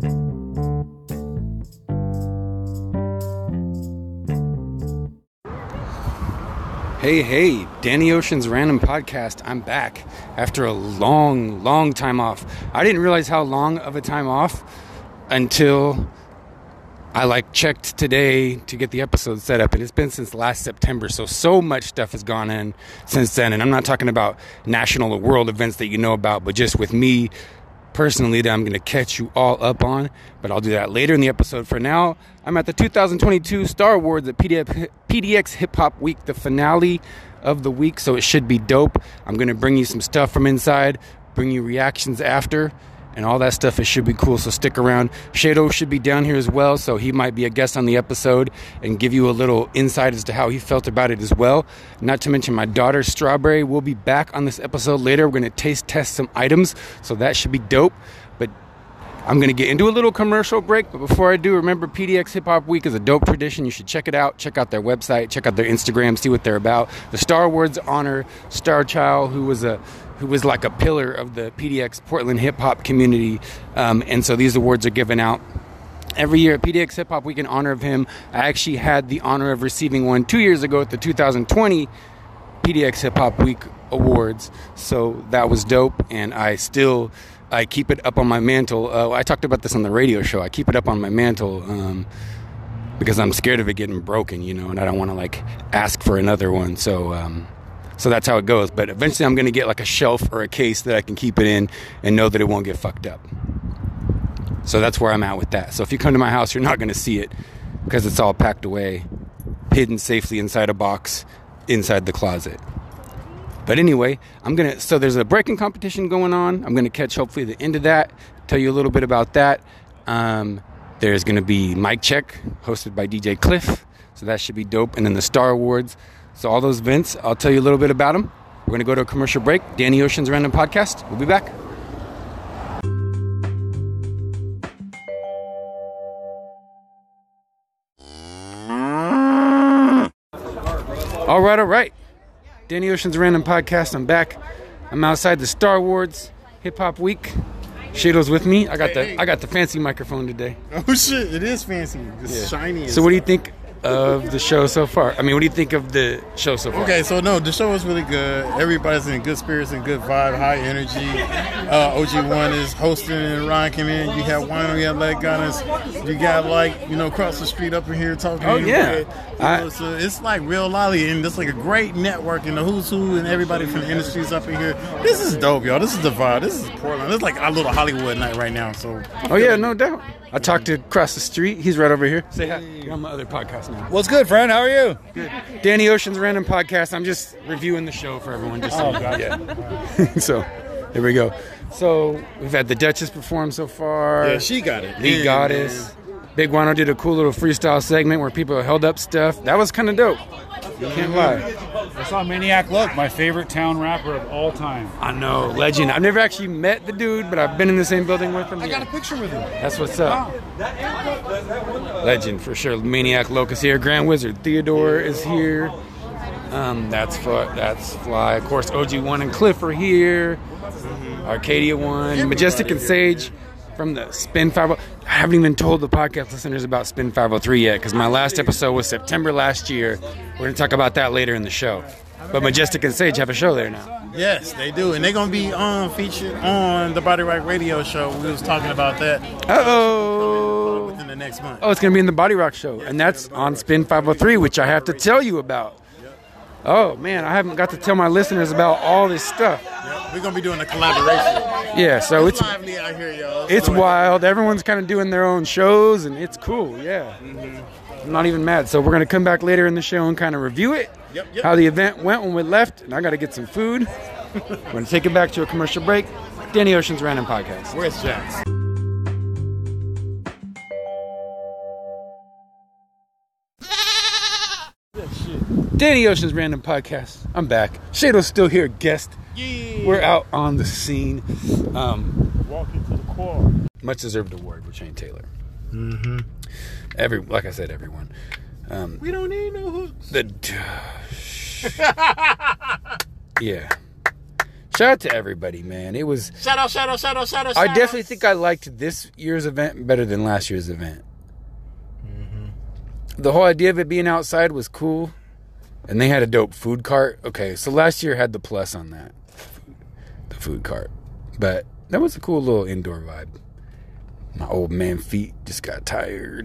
Hey, Danny Ocean's Random Podcast. I'm back after a long time off. I didn't realize how long of a time off until I checked today to get the episode set up, and it's been since last September. So much stuff has gone in since then, and I'm not talking about national or world events that you know about, but just with me personally that I'm going to catch you all up on, but I'll do that later in the episode. For now, I'm at the 2022 Star Awards at PDX Hip Hop Week, the finale of the week, so it should be dope. I'm going to bring you some stuff from inside, bring you reactions after, and all that stuff. It should be cool, so stick around. Shado should be down here as well, so he might be a guest on the episode and give you a little insight as to how he felt about it as well. Not to mention my daughter, Strawberry, will be back on this episode later. We're going to taste test some items, so that should be dope. But I'm going to get into a little commercial break, but before I do, remember PDX Hip Hop Week is a dope tradition. You should check it out. Check out their website. Check out their Instagram. See what they're about. The Star Awards honor Star Child, who was like a pillar of the PDX Portland hip-hop community. And so these awards are given out every year at PDX Hip Hop Week in honor of him. I actually had the honor of receiving one 2 years ago at the 2020 PDX Hip Hop Week Awards. So that was dope, and I keep it up on my mantle. I talked about this on the radio show. I keep it up on my mantle because I'm scared of it getting broken, and I don't want to ask for another one. So that's how it goes. But eventually I'm going to get a shelf or a case that I can keep it in and know that it won't get fucked up. So that's where I'm at with that. So if you come to my house, you're not going to see it because it's all packed away, hidden safely inside a box, inside the closet. But anyway, so there's a breaking competition going on. I'm going to catch hopefully the end of that, tell you a little bit about that. There's going to be Mic Check hosted by DJ Cliff. So that should be dope. And then the Star Awards. So all those events, I'll tell you a little bit about them. We're going to go to a commercial break. Danny Ocean's Random Podcast. We'll be back. All right. Danny Ocean's Random Podcast. I'm back. I'm outside the Star Awards Hip Hop Week. Shado's with me. I got the fancy microphone today. Oh shit! It is fancy. It's shiny. So what do you think of the show so far? What do you think of the show so far? Okay, so the show was really good. Everybody's in good spirits and good vibe, high energy. OG1 is hosting and Ryan came in. You have Wino, you have Leg Gunners. You got across the street up in here talking. Oh yeah. So it's real lolly, and it's a great network, and the who's who and everybody from the industries up in here. This is dope, y'all. This is the vibe. This is Portland. It's our little Hollywood night right now. So. Oh yeah, no doubt. I talked to across the street. He's right over here. Say hi. You're on my other podcast now. What's good, friend? How are you? Good. Danny Ocean's Random Podcast. I'm just reviewing the show for everyone. Gotcha. So, there we go. So, we've had the Duchess perform so far. Yeah, she got it. Lee Goddess. Big Wano did a cool little freestyle segment where people held up stuff. That was kind of dope. Can't lie. I saw Maniac Look, my favorite town rapper of all time. I know, legend. I've never actually met the dude, but I've been in the same building with him. I got a picture with him. That's what's up. Legend for sure. Maniac Loc is here. Grand Wizard Theodore is here. That's Fly. Of course, OG1 and Cliff are here. Arcadia 1. Majestic and Sage from the Spin 503. I haven't even told the podcast listeners about Spin 503 yet because my last episode was September last year. We're going to talk about that later in the show. But Majestic and Sage have a show there now. Yes, they do. And they're going to be featured on the Body Rock Radio Show. We was talking about that. Uh-oh. Within the next month. Oh, it's going to be in the Body Rock Show. And that's on Spin 503, which I have to tell you about. Oh, man, I haven't got to tell my listeners about all this stuff. We're going to be doing a collaboration. Yeah, so it's lively out here, y'all. It's wild. Everyone's kind of doing their own shows, and it's cool, yeah. Mm-hmm. I'm not even mad. So we're going to come back later in the show and kind of review it, how the event went when we left, and I got to get some food. We're going to take it back to a commercial break. Danny Ocean's Random Podcast. Where's Jax? Danny Ocean's Random Podcast. I'm back. Shado's still here, guest. Yeah. We're out on the scene. Walking to the core. Much deserved award with Shane Taylor. Mm-hmm. Like I said, everyone. We don't need no hooks. Yeah. Shout out to everybody, man. It was. Shout out. I definitely think I liked this year's event better than last year's event. The whole idea of it being outside was cool. And they had a dope food cart. Okay, so last year had the plus on that. The food cart. But that was a cool little indoor vibe. My old man feet just got tired.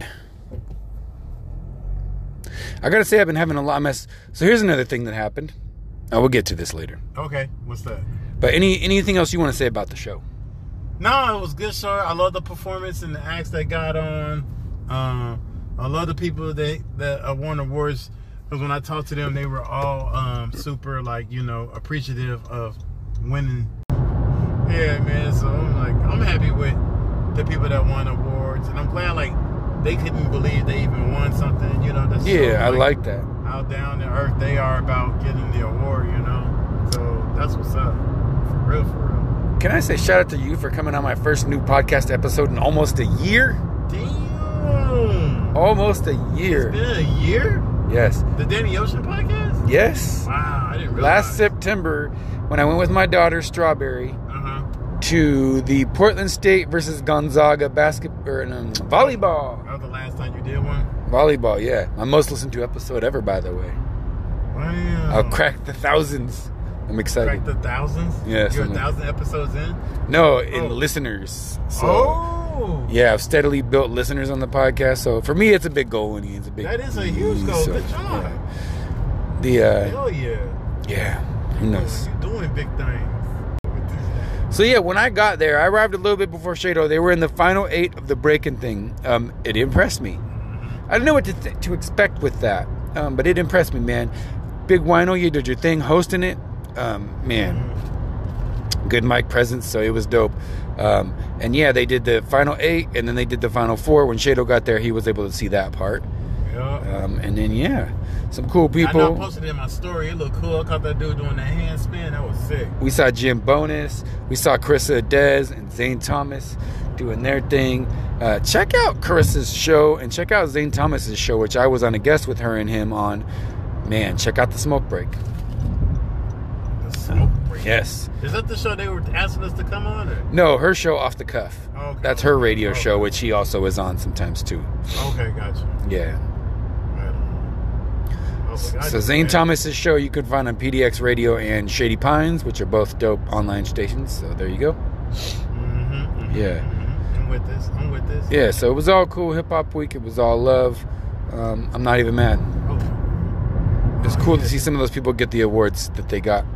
I gotta say, I've been having a lot of mess. So here's another thing that happened. I will get to this later. Okay, what's that? But anything else you want to say about the show? No, it was a good show. I love the performance and the acts that got on. I love the people that won awards, because when I talked to them, they were all super, like, you know, appreciative of winning. Yeah, man. So I'm happy with the people that won awards, and I'm glad, like, they couldn't believe they even won something. You know, that's I like that. How down to earth they are about getting the award. You know, so that's what's up. For real. Can I say shout out to you for coming on my first new podcast episode in almost a year? Damn. Almost a year. It's been a year? Yes. The Danny Ocean podcast? Yes. Wow, I didn't realize. Last September, when I went with my daughter, Strawberry, to the Portland State versus Gonzaga volleyball. That was the last time you did one? Volleyball, yeah. My most listened to episode ever, by the way. Wow. I'll crack the thousands. I'm excited. Crack the thousands? Yes. You're 1,000 episodes in? No, in listeners. So, yeah, I've steadily built listeners on the podcast. So for me, it's a big goal, and it's a big. That is a huge goal. So, good job. Yeah. Hell yeah. Yeah. Who knows? You're doing big things. So yeah, when I got there, I arrived a little bit before Shado. They were in the final 8 of the breaking thing. It impressed me. I didn't know what to expect with that, but it impressed me, man. Big Wino, you did your thing hosting it. Man, good mic presence, so it was dope. And yeah, they did the final 8, and then they did the final 4. When Shado got there, he was able to see that part. Yeah. And then yeah, some cool people. I know I posted it in my story. It looked cool. I caught that dude doing that hand spin. That was sick. We saw Jim Bonus. We saw Carissa Dez and Zane Thomas doing their thing. Check out Carissa's show and check out Zane Thomas's show, which I was on a guest with her and him on. Man, check out The Smoke Break. The Smoke Break? Yes. Is that the show they were asking us to come on? Or? No, her show Off the Cuff. Okay. That's her radio show, which he also is on sometimes too. Okay, gotcha. Yeah. Right on. So Zane Thomas's show you can find on PDX Radio and Shady Pines, which are both dope online stations. So there you go. Yeah. I'm with this. Yeah, so it was all cool. Hip Hop Week. It was all love. I'm not even mad. It's cool to see some of those people get the awards that they got.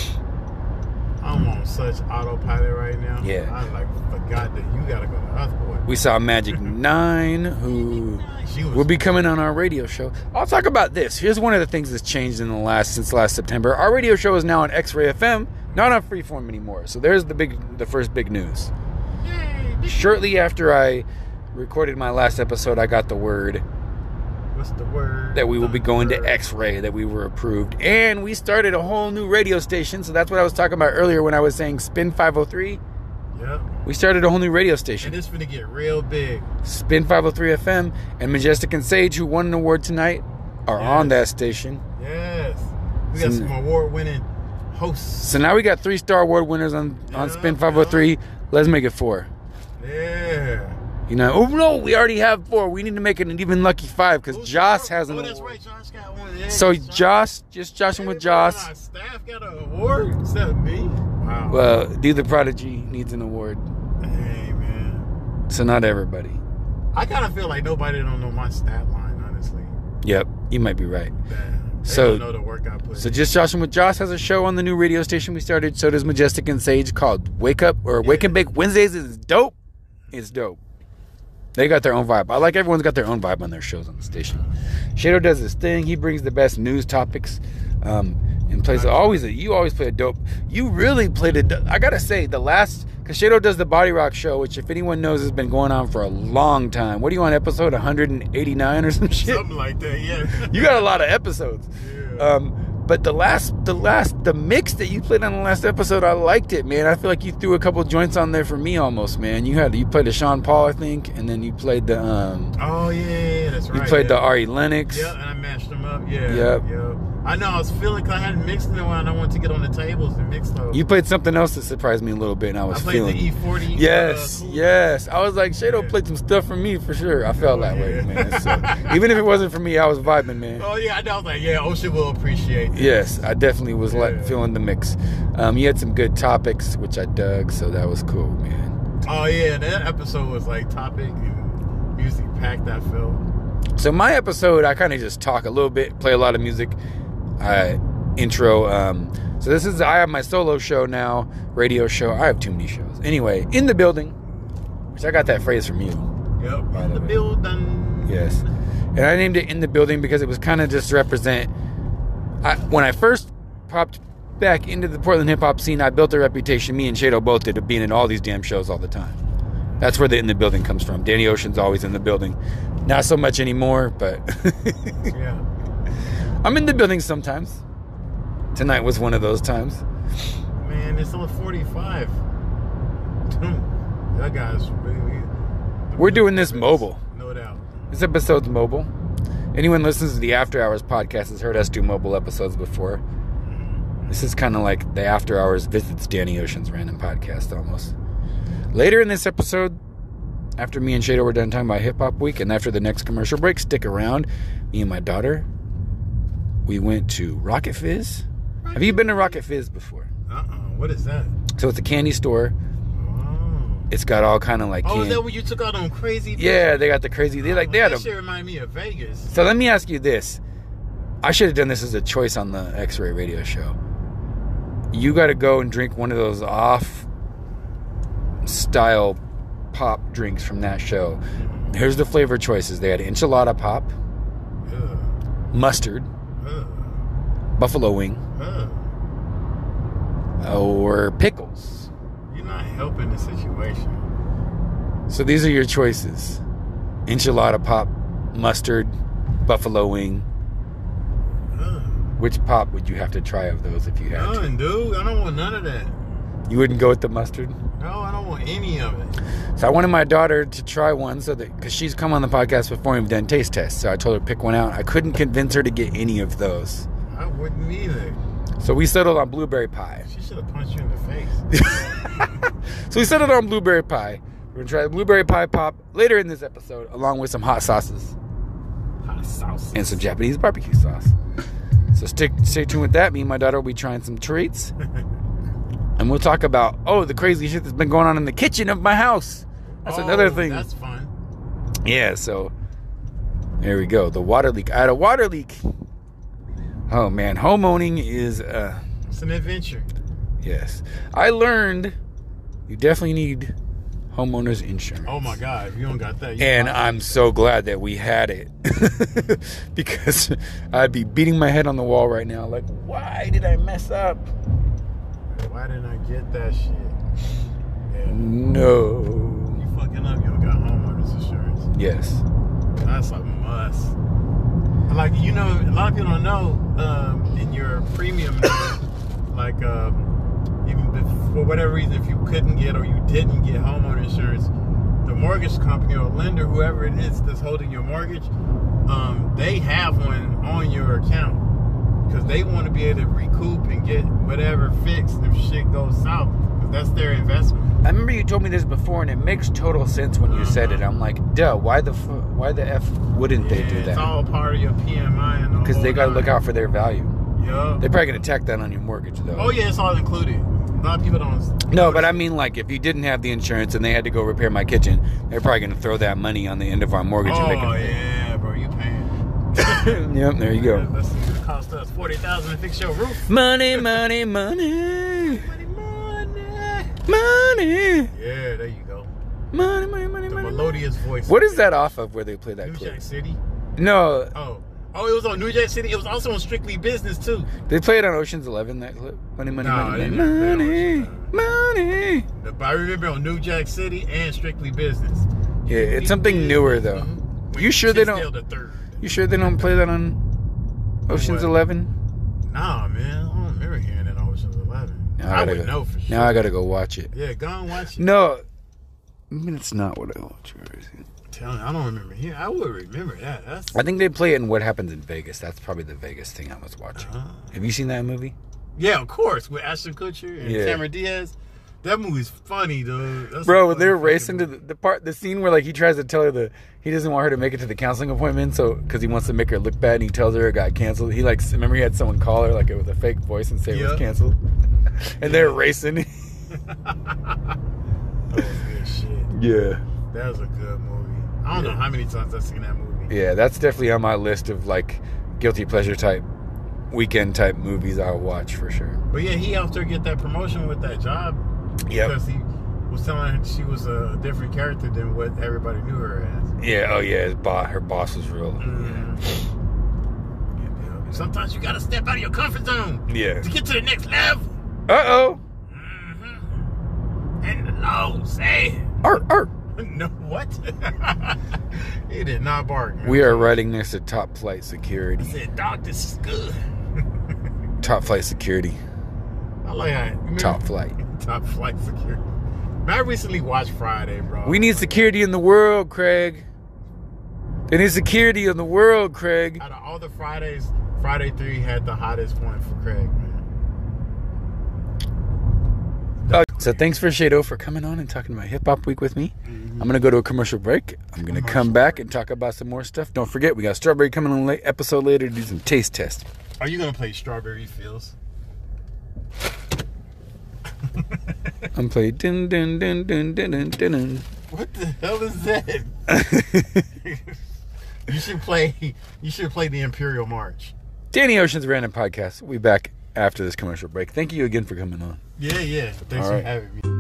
I'm on such autopilot right now. Yeah. I forgot that you gotta go to Earthboy. We saw Magic 9, who will be coming on our radio show. I'll talk about this. Here's one of the things that's changed since last September. Our radio show is now on X-Ray FM, not on Freeform anymore. So there's the first big news. Yay, Shortly after I recorded my last episode, I got the word. What's the word? That we will be going to X-Ray, that we were approved. And we started a whole new radio station. So that's what I was talking about earlier when I was saying Spin 503. Yep. We started a whole new radio station. And it's gonna get real big. Spin 503 FM and Majestic and Sage, who won an award tonight, are on that station. Yes. We got some award-winning hosts. So now we got 3-star award winners on Spin 503. Let's make it 4. Yeah. You know, oh no, we already have 4. We need to make it an even lucky 5 because Josh has an award. That's right. Josh got one. Yeah, so just joshing with Josh. Our staff got an award except me. Wow. Well, D the Prodigy needs an award. Hey man. So not everybody. I kind of feel like nobody don't know my stat line, honestly. Yep, you might be right. They don't know the work I put. So just Joshing with Josh has a show on the new radio station we started. So does Majestic and Sage called Wake Up or Wake and Bake Wednesdays. Is dope. It's dope. They got their own vibe. I like everyone's got their own vibe on their shows on the station. Shado does his thing. He brings the best news topics. And plays you always play a dope. You really played a. I gotta say because Shado does the Body Rock show, which if anyone knows has been going on for a long time. What are you on, episode 189 or some shit? Something like that, yeah. You got a lot of episodes. Yeah. But the mix that you played on the last episode, I liked it, man. I feel like you threw a couple joints on there for me almost, man. You played the Sean Paul, I think, and then you played the oh yeah, that's right. You played the Ari Lennox. Yeah, and I mashed them up. Yeah. Yep. I know, I was feeling, because I hadn't mixed in a while, and I wanted to get on the tables and mix those. You played something else that surprised me a little bit, and I was feeling. I played the E40. Yes, yes. I was like, Shado played some stuff for me for sure. I felt that way, man. So, even if it wasn't for me, I was vibing, man. Oh, yeah, I was like, yeah, Ocean will appreciate this. Yes, I definitely was feeling the mix. You had some good topics, which I dug, so that was cool, man. Oh, yeah, that episode was like topic and music packed, I felt. So my episode, I kind of just talk a little bit, play a lot of music. Intro. So this is, I have my solo show now, radio show. I have too many shows. Anyway, in the building, which I got that phrase from you. Yep, in the building. Yes. And I named it In the Building because it was kind of just to represent, when I first popped back into the Portland hip-hop scene, I built a reputation, me and Shado both did, of being in all these damn shows all the time. That's where the In the Building comes from. Danny Ocean's always in the building. Not so much anymore, but... Yeah. I'm in the building sometimes. Tonight was one of those times. Man, it's only 45. That guy's really... We're doing this mobile. No doubt. This episode's mobile. Anyone listens to the After Hours podcast has heard us do mobile episodes before. This is kind of like the After Hours visits Danny Ocean's random podcast almost. Later in this episode, after me and Shado were done talking about Hip Hop Week, and after the next commercial break, stick around. Me and my daughter, we went to Rocket Fizz. Have you been to Rocket Fizz before? What is that? So it's a candy store. Oh. It's got all kind of like is that when you took out on crazy? Yeah, they got the crazy. They had that shit remind me of Vegas. So let me ask you this. I should have done this as a choice on the X-Ray radio show. You got to go and drink one of those off-style pop drinks from that show. Here's the flavor choices. They had enchilada pop, mustard, buffalo wing, or pickles. You're not helping the situation. So these are your choices. Enchilada pop, mustard, buffalo wing. Which pop would you have to try of those if you had to? None, dude. I don't want none of that. You wouldn't go with the mustard? No, I don't want any of it. So I wanted my daughter to try one because she's come on the podcast before and we've done taste tests. So I told her to pick one out. I couldn't convince her to get any of those. I wouldn't either. So we settled on blueberry pie. She should have punched you in the face. So we settled on blueberry pie. We're going to try the blueberry pie pop later in this episode, along with some hot sauces. Hot sauces. And some Japanese barbecue sauce. So stay tuned with that. Me and my daughter will be trying some treats. And we'll talk about, the crazy shit that's been going on in the kitchen of my house. That's another thing. That's fun. Yeah, so there we go. The water leak. I had a water leak. Oh, man. Homeowning is... it's an adventure. Yes. I learned you definitely need homeowner's insurance. Oh, my God. If you don't got that... And I'm so glad that we had it. Because I'd be beating my head on the wall right now. Like, why did I mess up? Why didn't I get that shit? Yeah. No. You fucking up, you don't got homeowner's insurance. Yes. That's a must. Like, a lot of people don't know, in your premium, like, even for whatever reason, if you couldn't get or you didn't get homeowner insurance, the mortgage company or lender, whoever it is that's holding your mortgage, they have one on your account. Because they want to be able to recoup and get whatever fixed if shit goes south. Because that's their investment. I remember you told me this before, and it makes total sense when you said it. I'm like, duh, why the F wouldn't they do that? It's all part of your PMI. And because they got to look out for their value. Yeah. They're probably going to tack that on your mortgage, though. Oh, yeah, it's all included. A lot of people don't... No, but I mean, like, if you didn't have the insurance and they had to go repair my kitchen, they're probably going to throw that money on the end of our mortgage. Oh, and make yeah, bro, you paying. Yep, there you go. That's going to cost us $40,000 to fix your roof. Money, money, money. Money. Yeah, there you go. Money, money, money, The money. melodious voice. What is that off of where they play that New clip? Jack City? No. Oh, it was on New Jack City. It was also on Strictly Business, too. They play it on Ocean's 11, that clip? Money, money, No, money, they money, didn't play money, it on money. But I remember on New Jack City and Strictly Business. Yeah, it's something newer, though. Mm-hmm. You sure they don't? You sure they don't play that on Ocean's 11? Nah, man. I don't remember hearing it on Ocean's 11. I would know for sure. Now I gotta go watch it. Yeah, go and watch it. No, mean, it's not What I Watch. I don't remember here. I would remember that. I think they play it in What Happens in Vegas. That's probably the Vegas thing I was watching. Have you seen that movie? Yeah, of course. With Ashton Kutcher and Cameron Diaz. That movie's funny, dude. Bro, they're racing to the scene where like he tries to tell her he doesn't want her to make it to the counseling appointment, so because he wants to make her look bad, and he tells her it got canceled. He remember he had someone call her like it was a fake voice and say it was canceled, and they're racing. That was good shit. Yeah, that was a good movie. I don't know how many times I've seen that movie. Yeah, that's definitely on my list of like guilty pleasure type, weekend type movies I'll watch for sure. But yeah, he helped her get that promotion with that job. Yeah, because he was telling her she was a different character than what everybody knew her as. Yeah, oh yeah, her boss was real. Mm-hmm. Yeah. Sometimes you gotta step out of your comfort zone. Yeah. To get to the next level. Uh-oh. Mm-hmm. And the Lord say. Art. No, what? He did not bark. Man. We are riding next to Top Flight Security. I said, Doc, this is good. Top Flight Security. I like that. Top Flight. Top Flight Security. Man, I recently watched Friday, bro. We need security in the world, Craig. They need security in the world, Craig. Out of all the Fridays, Friday 3 had the hottest one for Craig, man. So thanks for Shado for coming on and talking about Hip Hop Week with me. I'm going to go to a commercial break. I'm going to come back and talk about some more stuff. Don't forget, we got Strawberry coming on episode later to do some taste tests. Are you going to play Strawberry Fields? I'm playing dun dun dun dun dun dun dun. What the hell is that? You should play the Imperial March. Danny Ocean's Random Podcast. We'll be back after this commercial break. Thank you again for coming on. Yeah. Thanks for having me.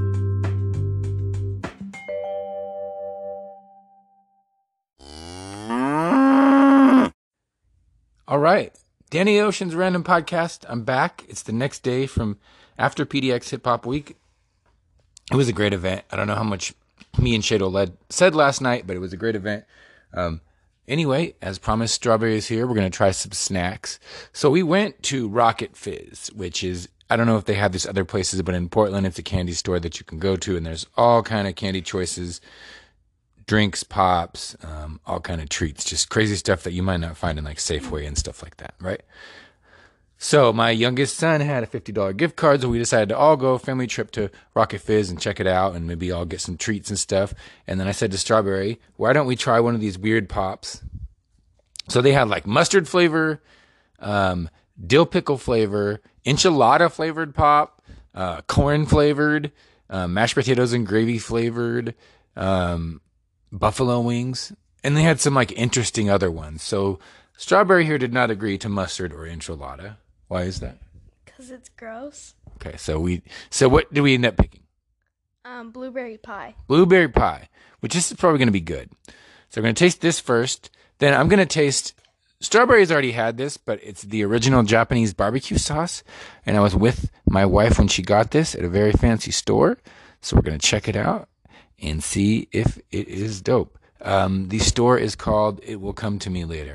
All right. Danny Ocean's Random Podcast. I'm back. It's the next day from after PDX Hip Hop Week. It was a great event. I don't know how much me and Shado said last night, but it was a great event. Anyway, as promised, Strawberry is here. We're going to try some snacks. So we went to Rocket Fizz, which is, I don't know if they have this other places, but in Portland, it's a candy store that you can go to, and there's all kind of candy choices, drinks, pops, all kind of treats, just crazy stuff that you might not find in like Safeway and stuff like that, right? So my youngest son had a $50 gift card, so we decided to all go family trip to Rocket Fizz and check it out, and maybe all get some treats and stuff. And then I said to Strawberry, why don't we try one of these weird pops? So they had like mustard flavor, dill pickle flavor, enchilada flavored pop, corn flavored, mashed potatoes and gravy flavored, buffalo wings, and they had some like interesting other ones. So Strawberry here did not agree to mustard or enchilada. Why is that? Because it's gross. Okay, so what did we end up picking? Blueberry pie. Blueberry pie, which is probably going to be good. So we're going to taste this first. Then I'm going to taste. Strawberry's already had this, but it's the original Japanese barbecue sauce. And I was with my wife when she got this at a very fancy store. So we're going to check it out and see if it is dope. The store is called It Will Come to Me Later.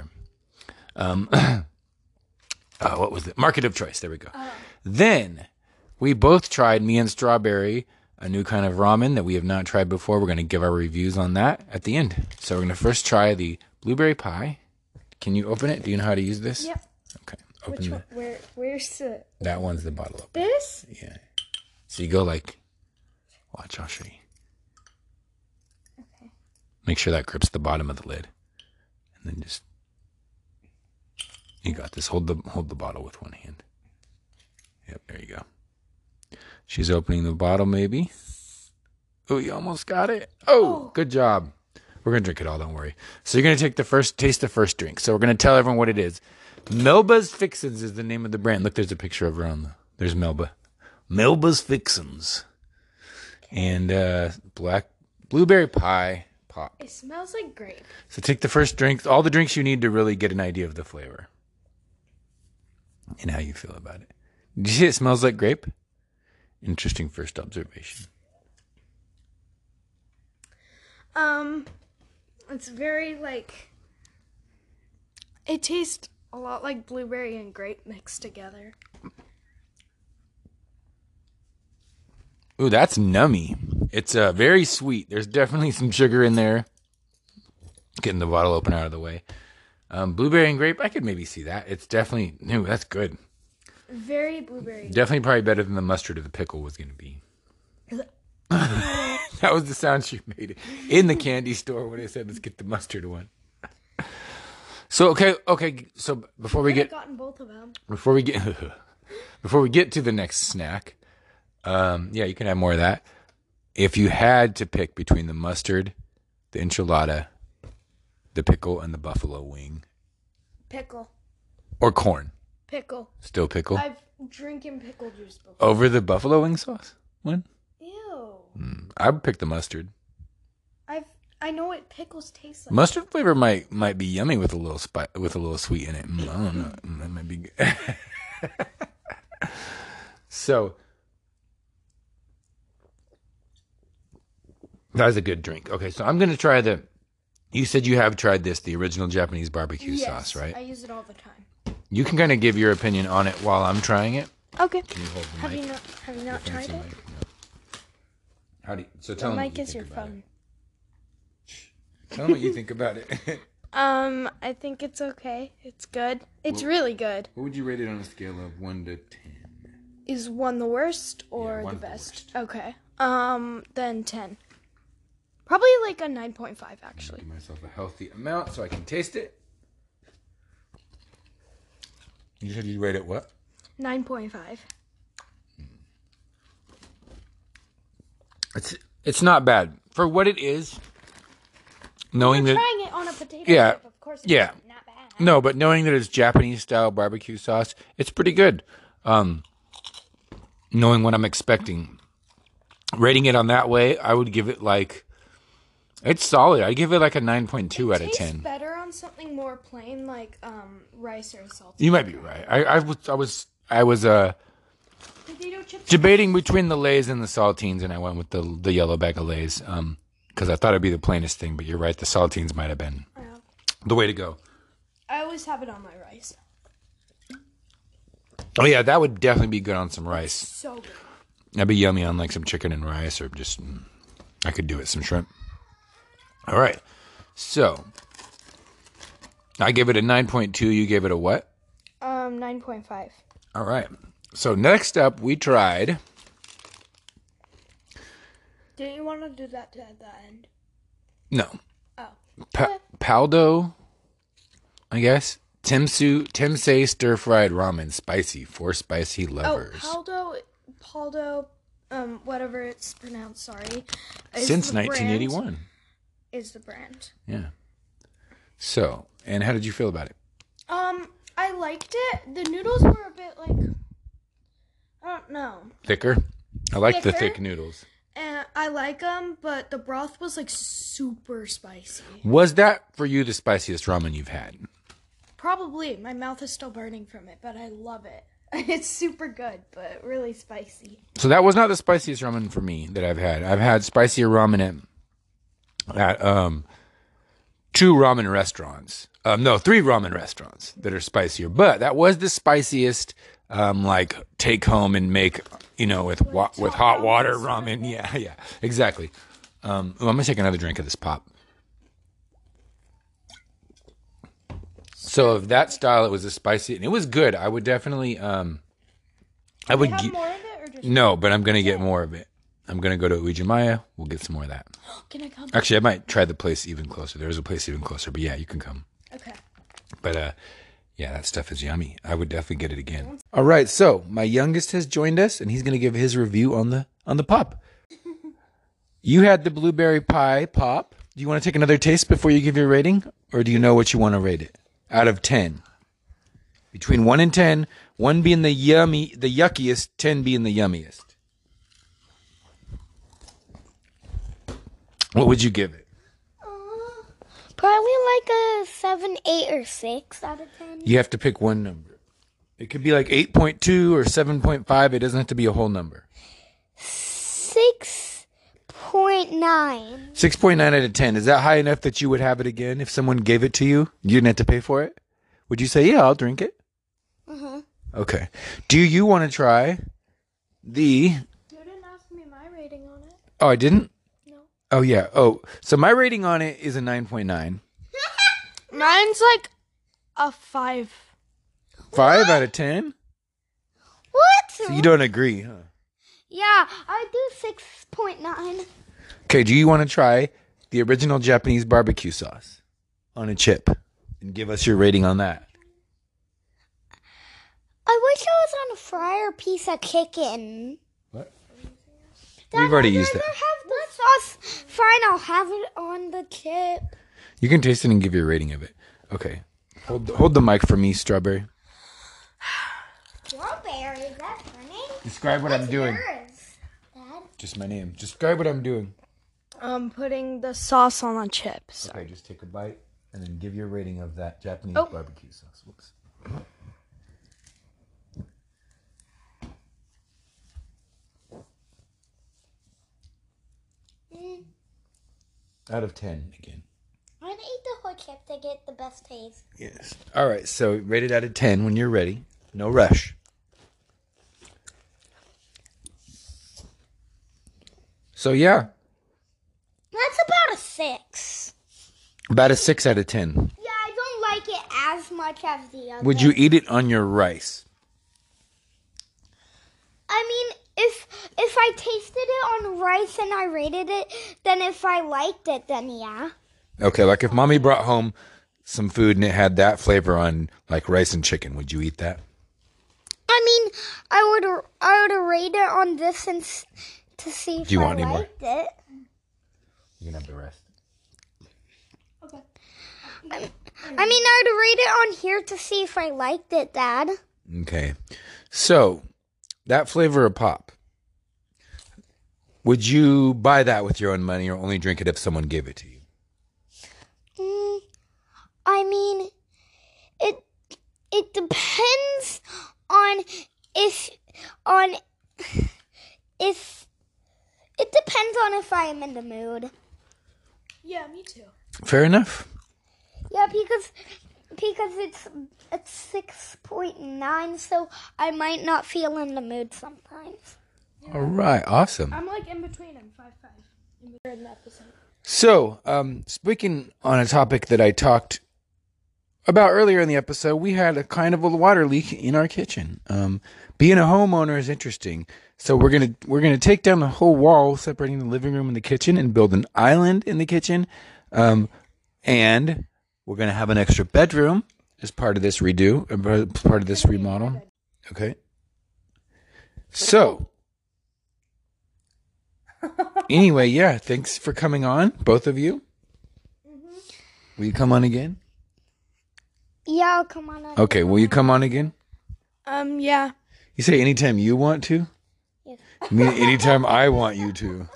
What was it? Market of Choice. There we go. Then we both tried, me and Strawberry, a new kind of ramen that we have not tried before. We're going to give our reviews on that at the end. So we're going to first try the blueberry pie. Can you open it? Do you know how to use this? Yep. Okay. Open Which one? Where's the... That one's the bottle opener. This? Yeah. So you go like... Watch, I'll show you. Okay. Make sure that grips the bottom of the lid. And then just... You got this. Hold the bottle with one hand. Yep, there you go. She's opening the bottle, maybe. Oh, you almost got it. Oh, good job. We're going to drink it all, don't worry. So you're going to taste the first drink. So we're going to tell everyone what it is. Melba's Fixins is the name of the brand. Look, there's a picture of her on there's Melba. Melba's Fixins. And black blueberry pie pop. It smells like grape. So take the first drink, all the drinks you need to really get an idea of the flavor. And how you feel about it. Did you see it smells like grape? Interesting first observation. It's very like... It tastes a lot like blueberry and grape mixed together. Ooh, that's nummy. It's very sweet. There's definitely some sugar in there. Getting the bottle opener out of the way. Blueberry and grape, I could maybe see that. It's definitely new. That's good. Very blueberry. Definitely probably better than the mustard or the pickle was going to be. That was the sound she made in the candy store when I said, let's get the mustard one. So, okay. So before we get... gotten both of them. Before we get to the next snack, yeah, you can have more of that. If you had to pick between the mustard, the enchilada, the pickle, and the buffalo wing. Pickle. Or corn. Pickle. Still pickle? I've drinking pickle juice before. Over the buffalo wing sauce one? Ew. I would pick the mustard. I know what pickles taste like. Mustard flavor might be yummy with a little with a little sweet in it. I don't know. That might be good. So that was a good drink. Okay, so I'm gonna try the. You said you have tried this, the original Japanese barbecue sauce, right? I use it all the time. You can kind of give your opinion on it while I'm trying it. Okay. Can you hold the Have mic? you not The tried fancy it? mic? No. How do you, so The tell them what mic you is think your about phone. it. Tell them what you think about it. I think it's okay. It's good. It's really good. What would you rate it on a scale of 1 to 10? Is one the worst or the one's the best? Okay. Then 10. Probably like a 9.5 actually. Give myself a healthy amount so I can taste it. You said you rate it what? 9.5. It's not bad for what it is. Knowing You're that trying it on a potato Yeah. chip, of course it's Yeah. not bad. No, but knowing that it's Japanese style barbecue sauce, it's pretty good. Knowing what I'm expecting, rating it on that way, I would give it like it's solid. I'd give it like a 9.2 out of 10. Tastes better on something more plain like rice or salt. You might be right. I was Potato chips. debating between the Lay's and the saltines, and I went with the yellow bag of Lay's because I thought it'd be the plainest thing. But you're right, the saltines might have been the way to go. I always have it on my rice. Oh yeah, that would definitely be good on some rice. So good. That'd be yummy on like some chicken and rice, or just I could do it some shrimp. All right, so I give it a 9.2. You gave it a what? 9.5. All right. So next up, we tried. Didn't you want to do that at the end? No. Oh. Paldo, I guess. Timsei stir fried ramen, spicy for spicy lovers. Oh, Paldo, whatever it's pronounced. Sorry. Since the brand- 1981. Is the brand. Yeah. So, and how did you feel about it? I liked it. The noodles were a bit like, I don't know. Thicker? I like the Thicker? thick noodles. And I like them, but the broth was like super spicy. Was that for you the spiciest ramen you've had? Probably. My mouth is still burning from it, but I love it. It's super good, but really spicy. So that was not the spiciest ramen for me that I've had. I've had spicier ramen at 2 ramen restaurants. No, 3 ramen restaurants that are spicier. But that was the spiciest, like take home and make, with hot water ramen. Yeah, exactly. I'm gonna take another drink of this pop. So of that style, it was a spicy, and it was good. I would definitely, I would. Have more of it or just No, but I'm gonna get more of it. I'm gonna go to Uijimaya. We'll get some more of that. Can I come? Actually, I might try the place even closer. There's a place even closer, but yeah, you can come. Okay. But yeah, that stuff is yummy. I would definitely get it again. All right, so my youngest has joined us, and he's gonna give his review on the pop. You had the blueberry pie pop. Do you want to take another taste before you give your rating, or do you know what you want to rate it out of 10? Between 1 and 10, 1 being the yuckiest, 10 being the yummiest. What would you give it? Probably like a 7, 8, or 6 out of 10. You have to pick one number. It could be like 8.2 or 7.5. It doesn't have to be a whole number. 6.9. 6.9 out of 10. Is that high enough that you would have it again if someone gave it to you? You didn't have to pay for it? Would you say, yeah, I'll drink it? Mm-hmm. Okay. Do you want to try the... You didn't ask me my rating on it. Oh, I didn't? No. Oh, yeah. Oh, so my rating on it is a 9.9. Mine's like a 5. 5 out of 10? What? So you don't agree, huh? Yeah, I do 6.9. Okay, do you want to try the original Japanese barbecue sauce on a chip and give us your rating on that? I wish I was on a fryer piece of chicken. What? Dad, We've already I'd used rather that. have the sauce. Fine, I'll have it on the chip. You can taste it and give your rating of it. Okay. Hold the mic for me, Strawberry. Strawberry, is that funny? Describe what I'm doing. Yours, Dad. Just my name. Describe what I'm doing. Putting the sauce on the chips. Okay, just take a bite and then give your rating of that Japanese Oh. barbecue sauce. Whoops. Out of 10 again. I'm gonna eat the whole chip to get the best taste. Yes. All right, so rated out of 10 when you're ready. No rush. So, yeah, That's about a 6. about a 6 out of 10. Yeah, I don't like it as much as the other. Would you eat it on your rice? I mean, if I tasted it on rice and I rated it, then if I liked it, then yeah. Okay, like if mommy brought home some food and it had that flavor on like rice and chicken, would you eat that? I mean, I would rate it on this and to see if Do you I want any more? liked it. You can have the rest. I mean, I would rate it on here to see if I liked it, Dad. Okay. So, that flavor of pop, would you buy that with your own money or only drink it if someone gave it to you? I mean, it depends on if it depends on if I am in the mood. Yeah, me too. Fair enough. Yeah, because it's 6.9, so I might not feel in the mood sometimes. All right, awesome. I'm like in between them, 5-5. In between the episode. So, speaking on a topic that I talked about earlier in the episode, we had a kind of a water leak in our kitchen. Being a homeowner is interesting. So we're gonna take down the whole wall separating the living room and the kitchen and build an island in the kitchen. And we're gonna have an extra bedroom as part of this part of this remodel. Okay. So anyway, yeah, thanks for coming on, both of you. Will you come on again? Yeah, I'll come on. Okay, will you come on again? Yeah. You say anytime you want to? Yes. I mean, anytime I want you to.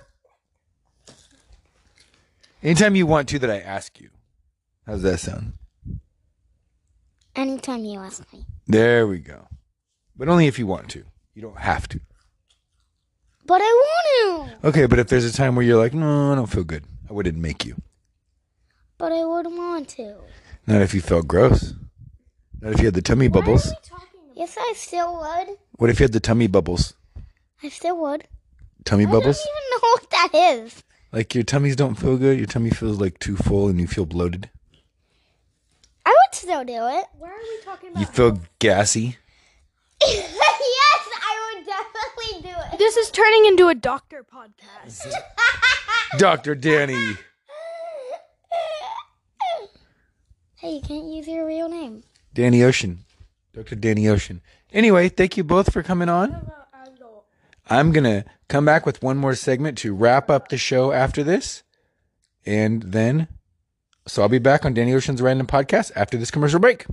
Anytime you want to that I ask you. How's that sound? Anytime you ask me. There we go. But only if you want to. You don't have to. But I want to. Okay, but if there's a time where you're like, no, I don't feel good, I wouldn't make you. But I would want to. Not if you felt gross. Not if you had the tummy bubbles. Yes, I still would. What if you had the tummy bubbles? I still would. Tummy I bubbles? don't even know what that is. Like your tummies don't feel good, your tummy feels like too full and you feel bloated. I would still do it. Why are we talking about? You feel gassy. Yes, I would definitely do it. This is turning into a doctor podcast. Dr. Danny. Hey, you can't use your real name. Danny Ocean. Dr. Danny Ocean. Anyway, thank you both for coming on. I'm going to come back with one more segment to wrap up the show after this. And then, so I'll be back on Danny Ocean's Random Podcast after this commercial break.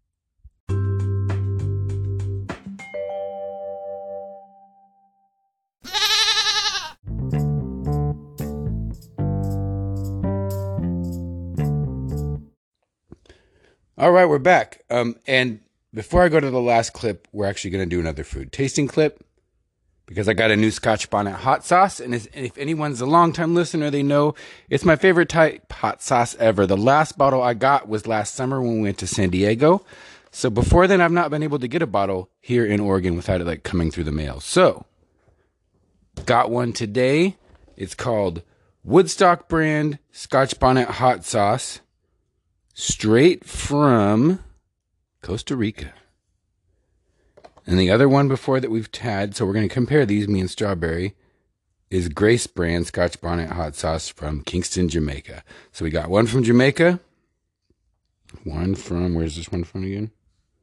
All right, we're back. And before I go to the last clip, we're actually going to do another food tasting clip because I got a new Scotch Bonnet hot sauce. And if anyone's a longtime listener, they know it's my favorite type hot sauce ever. The last bottle I got was last summer when we went to San Diego. So before then, I've not been able to get a bottle here in Oregon without it like coming through the mail. So got one today. It's called Woodstock brand Scotch Bonnet hot sauce, straight from Costa Rica. And the other one before that we've had, so we're going to compare these, me and Strawberry, is Grace brand Scotch Bonnet hot sauce from Kingston, Jamaica. So we got one from Jamaica, one from, where's this one from again?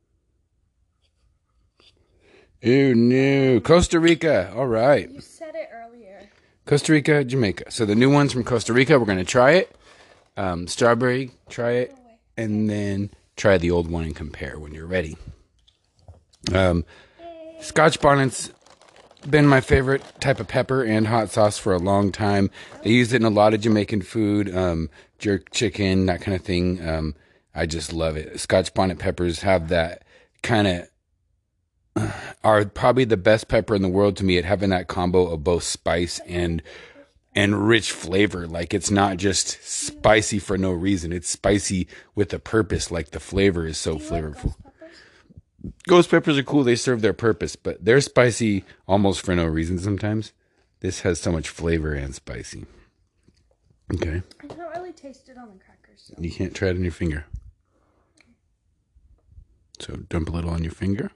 Ew, no, Costa Rica. All right. You said it earlier. Costa Rica, Jamaica. So the new one's from Costa Rica. We're going to try it. Strawberry, try it. And then try the old one and compare when you're ready. Scotch Bonnet's been my favorite type of pepper and hot sauce for a long time. They use it in a lot of Jamaican food, jerk chicken, that kind of thing. I just love it. Scotch Bonnet peppers have that kind of, are probably the best pepper in the world to me at having that combo of both spice and rich flavor. Like, it's not just spicy for no reason. It's spicy with a purpose. Like, the flavor is so flavorful. Ghost peppers are cool. They serve their purpose, but they're spicy almost for no reason sometimes. This has so much flavor and spicy. Okay. I can't really taste it on the crackers. So. You can't try it on your finger. So dump a little on your finger.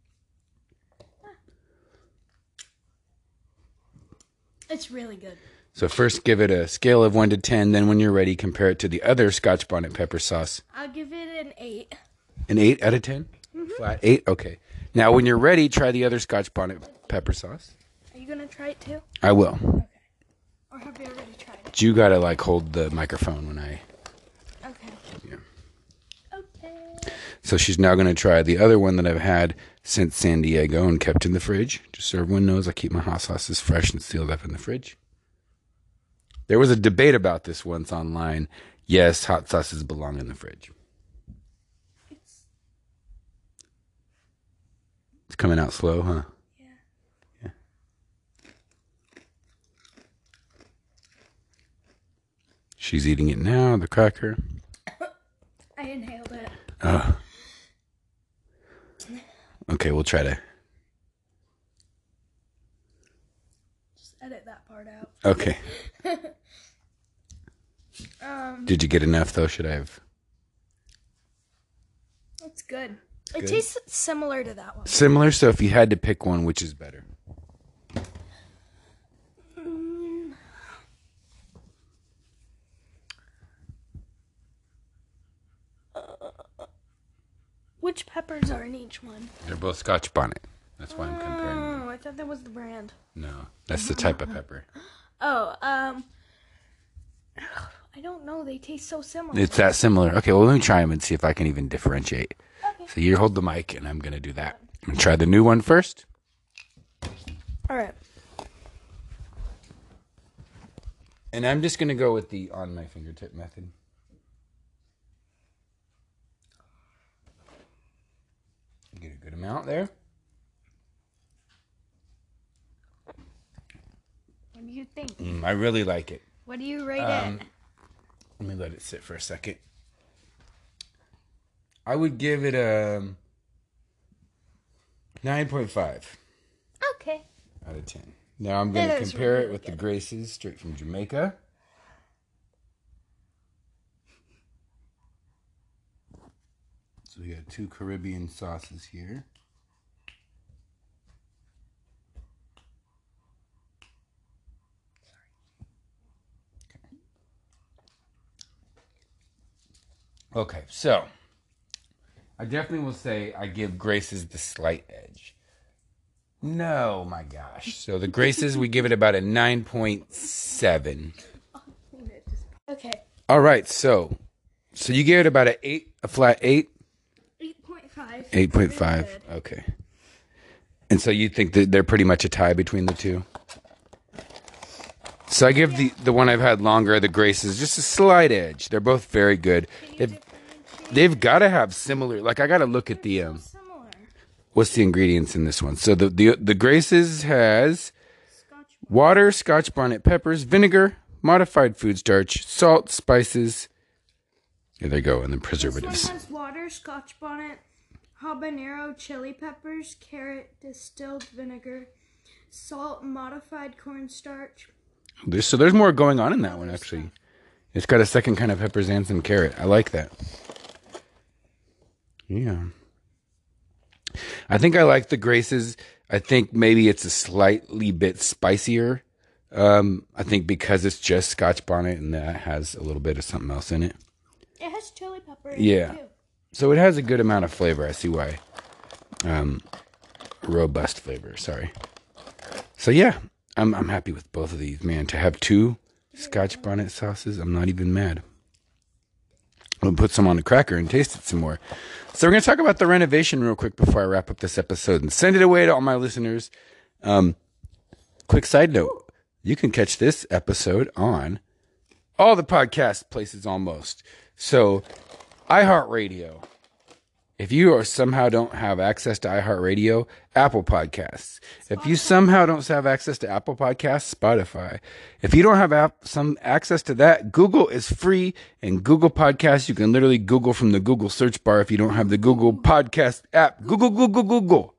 It's really good. So first give it a scale of 1 to 10. Then when you're ready, compare it to the other Scotch Bonnet pepper sauce. I'll give it an 8. An 8 out of 10? Mm-hmm. Flat 8? Okay. Now when you're ready, try the other Scotch Bonnet pepper sauce. Are you going to try it too? I will. Okay. Or have you already tried it? You gotta like hold the microphone when I... Okay. Yeah. Okay. So she's now going to try the other one that I've had since San Diego and kept in the fridge. Just so everyone knows, I keep my hot sauces fresh and sealed up in the fridge. There was a debate about this once online. Yes, hot sauces belong in the fridge. It's coming out slow, huh? Yeah. She's eating it now, the cracker. I inhaled it. Oh. Okay, we'll try to... Just edit that part out. Okay. Did you get enough, though? Should I have... It's good. It tastes similar to that one. Similar, so if you had to pick one, which is better? Which peppers are in each one? They're both Scotch Bonnet. That's why I'm comparing them. Oh, I thought that was the brand. No, that's the type of pepper. Oh, I don't know. They taste so similar. It's that similar. Okay, well, let me try them and see if I can even differentiate. Okay. So you hold the mic, and I'm going to do that. I'm going to try the new one first. All right. And I'm just going to go with the on my fingertip method. Get a good amount there. What do you think? I really like it. What do you rate it? Let me let it sit for a second. I would give it a 9.5 Okay. out of 10. Now I'm going to That is compare really it with the good. Graces straight from Jamaica. So we got 2 Caribbean sauces here. Okay, so I definitely will say I give Graces the slight edge. No, my gosh. So the Graces, we give it about a 9.7. Okay. All right, so you gave it about a flat 8? 8.5. 8.5. Okay. And so you think that they're pretty much a tie between the two? So I give the one I've had longer, the Graces, just a slight edge. They're both very good. They've got to have similar, like I got to look at the Similar. what's the ingredients in this one. So the Graces has water, Scotch Bonnet peppers, vinegar, modified food starch, salt, spices. Here they go, and then preservatives. This one has water, Scotch Bonnet, habanero, chili peppers, carrot, distilled vinegar, salt, modified cornstarch, There's more going on in that one, actually. It's got a second kind of pepper xanthan carrot. I like that. Yeah. I think I like the Grace's. I think maybe it's a slightly bit spicier. I think because it's just Scotch bonnet and that has a little bit of something else in it. It has chili pepper in Yeah. it too. So it has a good amount of flavor. I see why. Robust flavor, sorry. So yeah, I'm happy with both of these, man. To have 2 Scotch bonnet sauces, I'm not even mad. I'm going to put some on the cracker and taste it some more. So we're going to talk about the renovation real quick before I wrap up this episode and send it away to all my listeners. Quick side note, you can catch this episode on all the podcast places almost. So iHeartRadio. If you somehow don't have access to iHeartRadio, Apple Podcasts. If you somehow don't have access to Apple Podcasts, Spotify. If you don't have some access to that, Google is free. And Google Podcasts, you can literally Google from the Google search bar if you don't have the Google Podcast app. Google.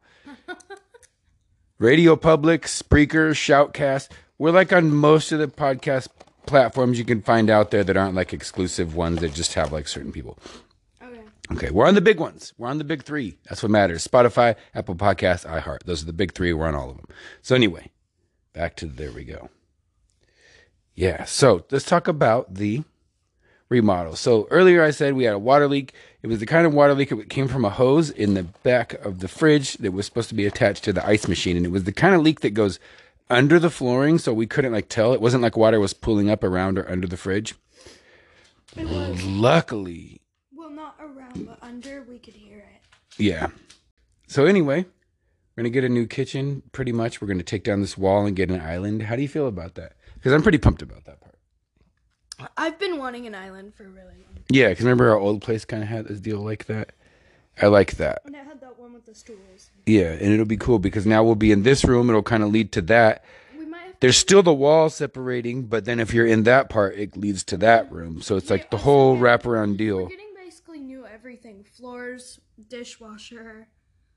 Radio Public, Spreaker, Shoutcast. We're like on most of the podcast platforms you can find out there that aren't like exclusive ones that just have like certain people. Okay, we're on the big ones. We're on the big 3. That's what matters. Spotify, Apple Podcasts, iHeart. Those are the big 3. We're on all of them. So anyway, back to there we go. Yeah, so let's talk about the remodel. So earlier I said we had a water leak. It was the kind of water leak that came from a hose in the back of the fridge that was supposed to be attached to the ice machine. And it was the kind of leak that goes under the flooring, so we couldn't like tell. It wasn't like water was pooling up around or under the fridge. It was. Luckily... Well, not around, but under, we could hear it. Yeah. So anyway, we're going to get a new kitchen, pretty much. We're going to take down this wall and get an island. How do you feel about that? Because I'm pretty pumped about that part. I've been wanting an island for a really long time. Yeah, because remember our old place kind of had this deal like that? I like that. And it had that one with the stools. Yeah, and it'll be cool because now we'll be in this room. It'll kind of lead to that. We might have There's still the wall separating, but then if you're in that part, it leads to that room. So it's like the whole wraparound deal. We're getting basically new everything. Floors, dishwasher,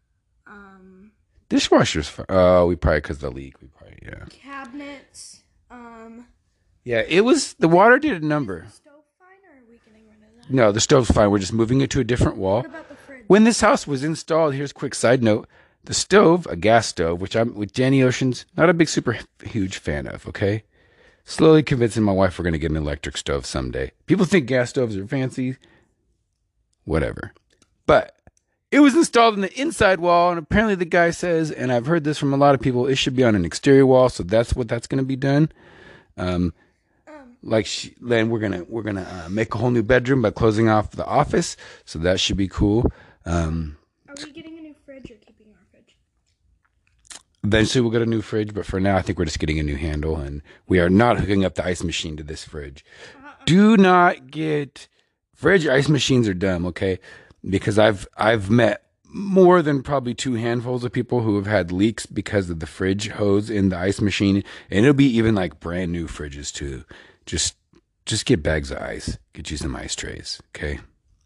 Dishwasher's fine. Oh, we probably, because the leak. We probably, yeah. cabinets, Yeah, it was, the water did a number. stove fine, or are we getting rid of that? No, the stove's fine. We're just moving it to a different wall. What about the fridge? When this house was installed, here's a quick side note. The stove, a gas stove, which I'm with Danny Ocean's, not a big super huge fan of, okay? Slowly convincing my wife we're going to get an electric stove someday. People think gas stoves are fancy. Whatever. But it was installed in the inside wall, and apparently the guy says, and I've heard this from a lot of people, it should be on an exterior wall, so that's what that's going to be done. Then we're gonna make a whole new bedroom by closing off the office, so that should be cool. Are we getting a new fridge or keeping our fridge? Eventually we'll get a new fridge, but for now I think we're just getting a new handle, and we are not hooking up the ice machine to this fridge. Do not get fridge ice machines are dumb, okay? Because I've met more than probably 2 handfuls of people who have had leaks because of the fridge hose in the ice machine, and it'll be even like brand new fridges too. Just get bags of ice. Get you some ice trays, okay?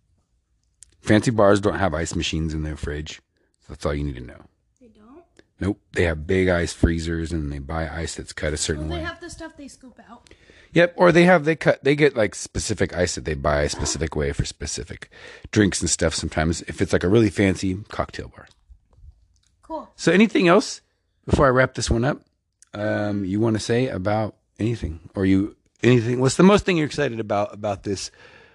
Fancy bars don't have ice machines in their fridge. That's all you need to know. They don't? Nope. They have big ice freezers and they buy ice that's cut a certain way. They have the stuff they scoop out. Yep, or they get like specific ice that they buy a specific way for specific drinks and stuff sometimes if it's like a really fancy cocktail bar. Cool. So anything else before I wrap this one up? You want to say about anything? Anything? What's the most thing you're excited about this,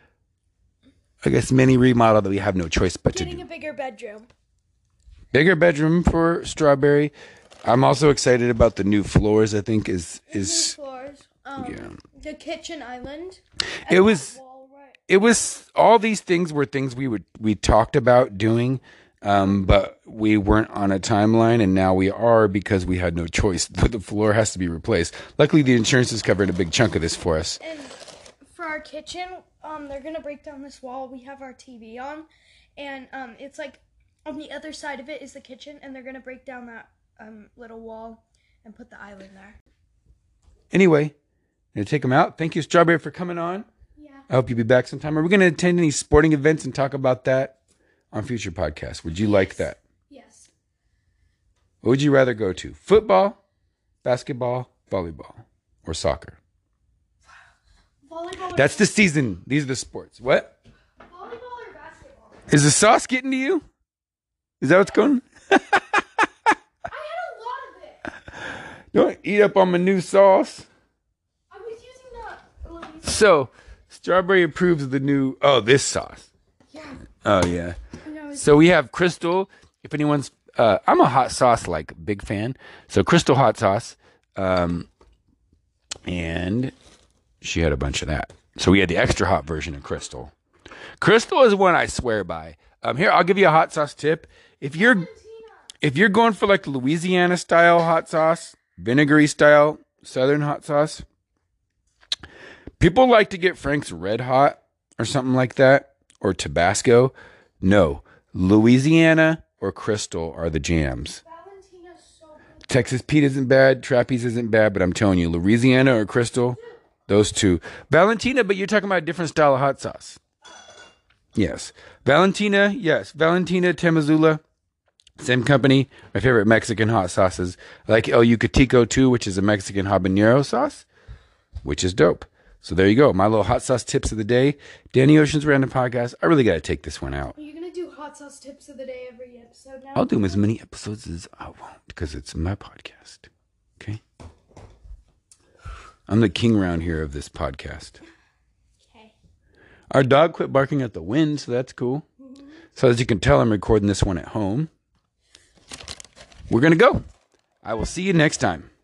I guess, mini remodel that we have no choice but to Getting do? a bigger bedroom. Bigger bedroom for Strawberry. I'm also excited about the new floors. I think New is floors. yeah. The kitchen island. It was That wall, right? it was all these things were things we talked about doing, but we weren't on a timeline, and now we are because we had no choice. The floor has to be replaced. Luckily, the insurance has covered a big chunk of this for us. And for our kitchen, they're gonna break down this wall. We have our TV on, and it's like on the other side of it is the kitchen, and they're gonna break down that little wall and put the island there. Anyway, I'm gonna take them out. Thank you, Strawberry, for coming on. Yeah. I hope you'll be back sometime. Are we gonna attend any sporting events and talk about that on future podcasts? Would you like that? Yes. What would you rather go to? Football, basketball, volleyball, or soccer? Volleyball. That's the season. These are the sports. What? Volleyball or basketball? Is the sauce getting to you? Is that what's going? I had a lot of it. Don't eat up on my new sauce. I was using the. So, Strawberry approves of the new. Oh, this sauce. Yeah. Oh yeah. No, So we have Crystal. If anyone's, I'm a hot sauce like big fan. So Crystal hot sauce, and she had a bunch of that. So we had the extra hot version of Crystal. Crystal is one I swear by. Here, I'll give you a hot sauce tip. If you're going for like Louisiana style hot sauce, vinegary style Southern hot sauce, people like to get Frank's Red Hot or something like that, or Tabasco. No, Louisiana or Crystal are the jams. Valentina's so good. Texas Pete isn't bad, Trapeze isn't bad, but I'm telling you, Louisiana or Crystal, those two. Valentina, but you're talking about a different style of hot sauce. Yes. Valentina, yes. Valentina, Temazula, same company. My favorite Mexican hot sauces. I like El Yucateco too, which is a Mexican habanero sauce, which is dope. So there you go. My little hot sauce tips of the day. Danny Ocean's Random Podcast. I really got to take this one out. Are you gonna do hot sauce tips of the day every episode now? I'll do as many episodes as I want because it's my podcast. Okay? I'm the king around here of this podcast. Okay. Our dog quit barking at the wind, so that's cool. So as you can tell, I'm recording this one at home. We're going to go. I will see you next time.